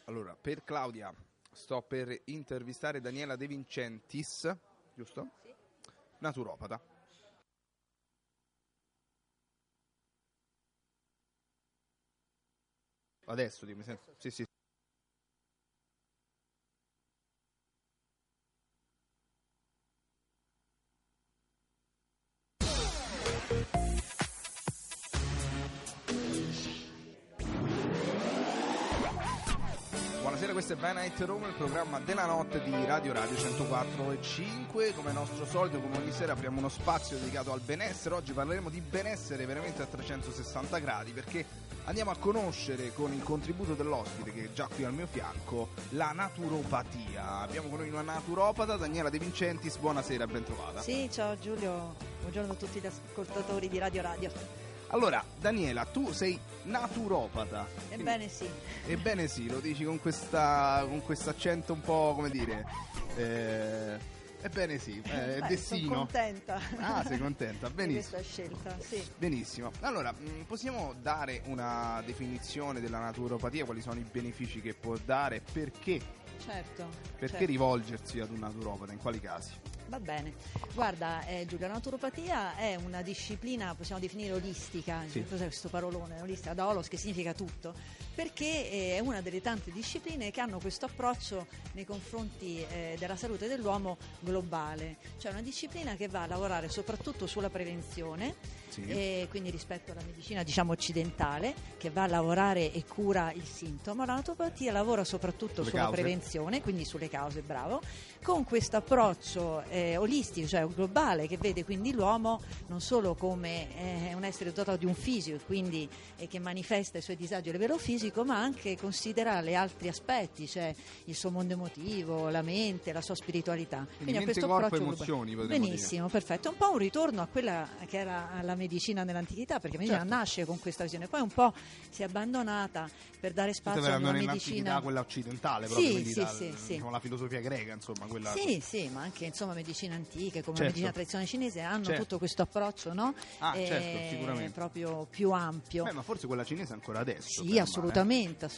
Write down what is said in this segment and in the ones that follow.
Allora, per Claudia sto per intervistare Daniela De Vincentis, giusto? Sì. Naturopata. Adesso dimmi, sì, sì. Buonasera, questo è By Night Rome, il programma della notte di Radio 104.5. Come nostro solito, come ogni sera, apriamo uno spazio dedicato al benessere. Oggi parleremo di benessere veramente a 360 gradi, perché andiamo a conoscere, con il contributo dell'ospite che è già qui al mio fianco, la naturopatia. Abbiamo con noi una naturopata, Daniela De Vincentis. Buonasera, ben trovata. Sì, ciao Giulio, buongiorno a tutti gli ascoltatori di Radio. Allora, Daniela, tu sei naturopata. Ebbene sì. Ebbene sì, lo dici con quest'accento un po', come dire, ebbene sì, dessino. Sono contenta. Ah, sei contenta, benissimo. Di questa scelta, sì. Benissimo. Allora, possiamo dare una definizione della naturopatia? Quali sono i benefici che può dare? Perché? Certo. Perché rivolgersi ad un naturopata? In quali casi? Va bene, guarda Giulia, la naturopatia è una disciplina, possiamo definire olistica, sì. Cos'è questo parolone? Olistica, da holos, che significa tutto, perché è una delle tante discipline che hanno questo approccio nei confronti della salute dell'uomo globale, cioè una disciplina che va a lavorare soprattutto sulla prevenzione, sì. E quindi rispetto alla medicina diciamo occidentale, che va a lavorare e cura il sintomo. La naturopatia lavora soprattutto sulla prevenzione, quindi sulle cause, bravo, con questo approccio olistico, cioè globale, che vede quindi l'uomo non solo come un essere dotato di un fisico, quindi che manifesta i suoi disagi a livello fisico, ma anche considera gli altri aspetti, cioè il suo mondo emotivo, la mente, la sua spiritualità. Quindi mente, questo corpo, emozioni. Benissimo, dire. Perfetto. Un po' un ritorno a quella che era la medicina nell'antichità, perché la medicina nasce con questa visione, poi un po' si è abbandonata per dare spazio a una medicina, quella occidentale, proprio, sì. Diciamo, la filosofia greca, insomma, quella. Sì, ma anche insomma medicine antiche come la medicina tradizionale cinese hanno tutto questo approccio, no? Certo, sicuramente. Proprio più ampio. Ma forse quella cinese ancora adesso. Sì, assolutamente.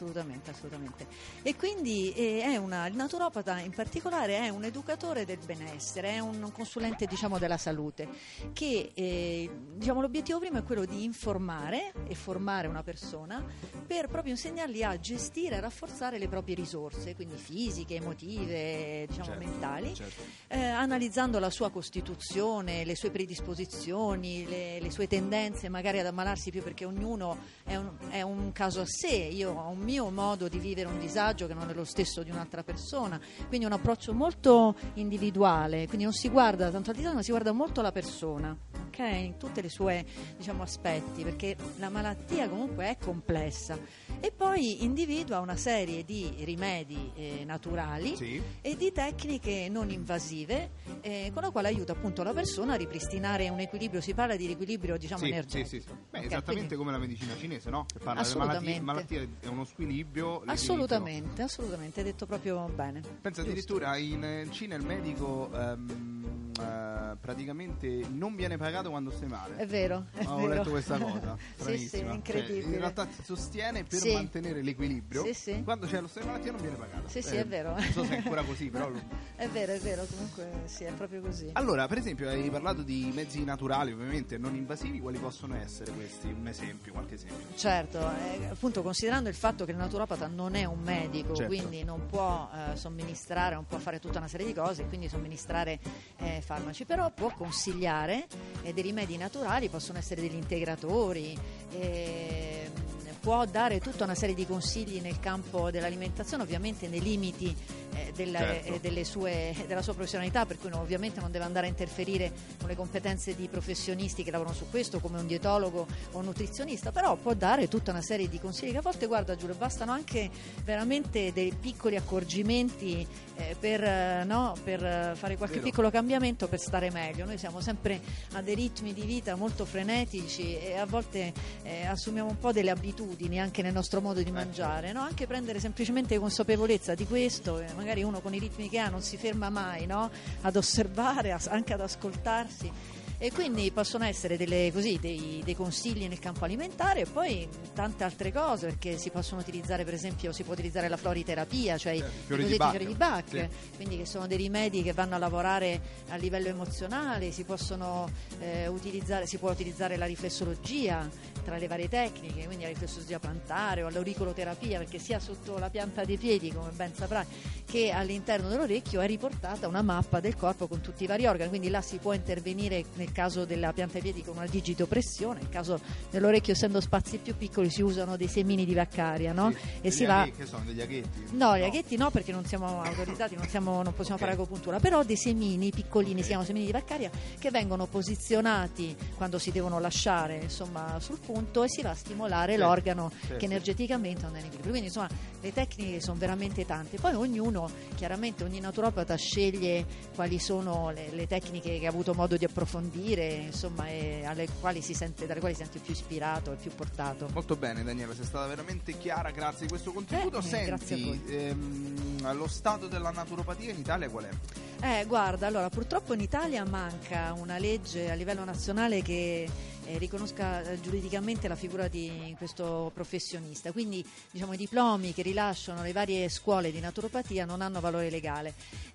E quindi il naturopata in particolare è un educatore del benessere, è un consulente diciamo della salute, che diciamo l'obiettivo primo è quello di informare e formare una persona per proprio insegnargli a gestire e rafforzare le proprie risorse, quindi fisiche, emotive, diciamo mentali, analizzando la sua costituzione, le sue predisposizioni, le sue tendenze magari ad ammalarsi più, perché ognuno è un caso a sé. Io ho un mio modo di vivere un disagio che non è lo stesso di un'altra persona, quindi un approccio molto individuale, quindi non si guarda tanto al disagio ma si guarda molto la persona, ok? In tutte le sue diciamo aspetti, perché la malattia comunque è complessa, e poi individua una serie di rimedi naturali e di tecniche non invasive con la quale aiuta appunto la persona a ripristinare un equilibrio. Si parla di riequilibrio diciamo energetico. Sì. Beh, esattamente quindi, come la medicina cinese, no? Che parla delle malattie, è uno squilibrio. Assolutamente, hai detto proprio bene. Pensa addirittura in Cina il medico praticamente non viene pagato quando stai male. È vero. Ho letto questa cosa. Sì, incredibile. Cioè, in realtà si sostiene per mantenere l'equilibrio. Quando c'è lo stato di malattia non viene pagato. Sì, è vero. Non so se è ancora così, però. È vero, comunque sì, è proprio così. Allora, per esempio, hai parlato di mezzi naturali, ovviamente non invasivi. Quali possono essere questi? Un esempio, qualche esempio? Certo, appunto considerando il fatto che il naturopata non è un medico, quindi non può somministrare, non può fare tutta una serie di cose, quindi somministrare farmaci, però può consigliare dei rimedi naturali, possono essere degli integratori, può dare tutta una serie di consigli nel campo dell'alimentazione, ovviamente nei limiti della sua professionalità, per cui ovviamente non deve andare a interferire con le competenze di professionisti che lavorano su questo, come un dietologo o un nutrizionista, però può dare tutta una serie di consigli che a volte, guarda Giulio, bastano anche veramente dei piccoli accorgimenti per fare qualche piccolo cambiamento per stare meglio. Noi siamo sempre a dei ritmi di vita molto frenetici e a volte assumiamo un po' delle abitudini anche nel nostro modo di mangiare, no? Anche prendere semplicemente consapevolezza di questo, magari uno con i ritmi che ha non si ferma mai, no? Ad osservare, anche ad ascoltarsi. E quindi possono essere dei consigli nel campo alimentare, e poi tante altre cose, perché si possono utilizzare, per esempio, si può utilizzare la floriterapia, cioè i cosiddetti fiori di Bach, sì. Quindi che sono dei rimedi che vanno a lavorare a livello emozionale, si può utilizzare la riflessologia tra le varie tecniche, quindi la riflessologia plantare o l'auricoloterapia, perché sia sotto la pianta dei piedi, come ben saprai, che all'interno dell'orecchio è riportata una mappa del corpo con tutti i vari organi, quindi là si può intervenire nel caso della pianta dei piedi con una digitopressione, nel caso dell'orecchio, essendo spazi più piccoli, si usano dei semini di vaccaria, no? Sì, e si va... Che sono degli aghetti? No, gli aghetti no, perché non siamo autorizzati, non possiamo fare agopuntura, però dei semini piccolini, si chiamano semini di vaccaria, che vengono posizionati quando si devono lasciare, insomma, sul punto, e si va a stimolare l'organo che energeticamente non è in equilibrio. Quindi insomma le tecniche sono veramente tante, poi chiaramente ogni naturopata sceglie quali sono le tecniche che ha avuto modo di approfondire, insomma, e dalle quali si sente più ispirato e più portato. Molto bene, Daniela, sei stata veramente chiara, grazie di questo contributo. Grazie a voi. Lo stato della naturopatia in Italia qual è? Guarda, allora purtroppo in Italia manca una legge a livello nazionale che riconosca giuridicamente la figura di questo professionista, quindi diciamo i diplomi che rilasciano le varie scuole di naturopatia non hanno valore legale.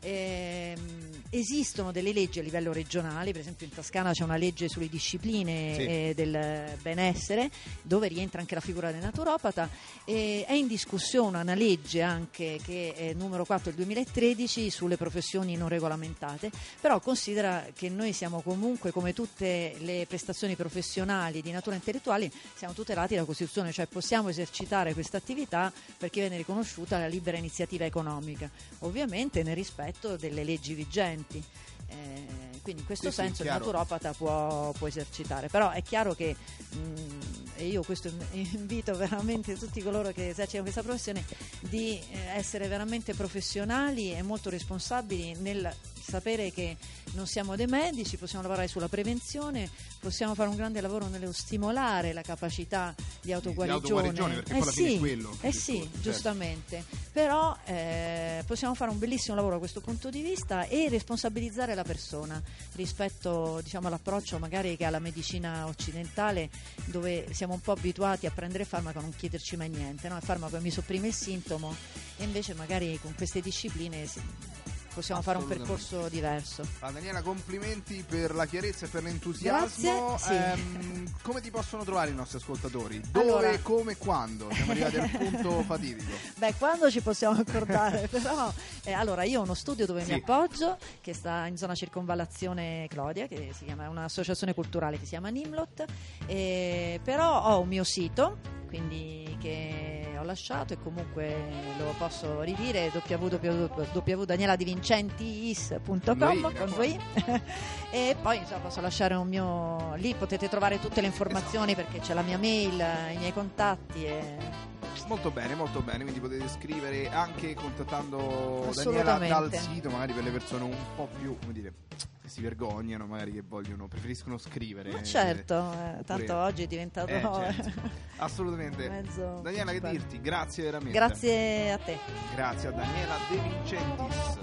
Esistono delle leggi a livello regionale, per esempio in Toscana c'è una legge sulle discipline del benessere, dove rientra anche la figura del naturopata. È in discussione una legge anche che è numero 4 del 2013 sulle professioni non regolamentate, però considera che noi siamo comunque, come tutte le prestazioni professionali di natura intellettuale, siamo tutelati dalla Costituzione, cioè possiamo esercitare questa attività perché viene riconosciuta la libera iniziativa economica, ovviamente nel rispetto delle leggi vigenti. Quindi in questo senso il naturopata può esercitare, però è chiaro che e io questo invito veramente tutti coloro che esercitano questa professione di essere veramente professionali e molto responsabili nel sapere che non siamo dei medici, possiamo lavorare sulla prevenzione, possiamo fare un grande lavoro nello stimolare la capacità di autoguarigione, perché poi alla fine è quello. Giustamente, però possiamo fare un bellissimo lavoro da questo punto di vista e responsabilizzare la persona rispetto, diciamo, all'approccio magari che ha la medicina occidentale, dove siamo un po' abituati a prendere farmaco e non chiederci mai niente, no? Il farmaco mi sopprime il sintomo, e invece magari con queste discipline possiamo fare un percorso diverso. Daniela, complimenti per la chiarezza e per l'entusiasmo. Come ti possono trovare i nostri ascoltatori? Dove, come, quando? Siamo arrivati al punto fatidico. Quando ci possiamo accordare? Però allora io ho uno studio dove mi appoggio, che sta in zona Circonvallazione Clodia, che si chiama, un'associazione culturale che si chiama Nimlot, però ho un mio sito, quindi, che ho lasciato, e comunque lo posso ridire, www.danieladivincentis.com con voi. E poi posso lasciare un mio, lì potete trovare tutte le informazioni, perché c'è la mia mail, i miei contatti Molto bene, quindi potete scrivere anche contattando Daniela dal sito, magari per le persone un po' più, come dire, che si vergognano, magari che preferiscono scrivere. Ma certo, tanto oggi è diventato assolutamente. Daniela, che dirti? Grazie veramente. Grazie a te. Grazie a Daniela De Vincentis.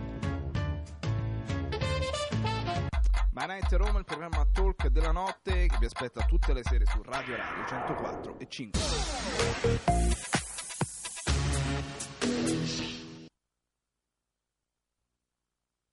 My Night Roma, il programma Talk della notte che vi aspetta tutte le sere su Radio 104 e 5.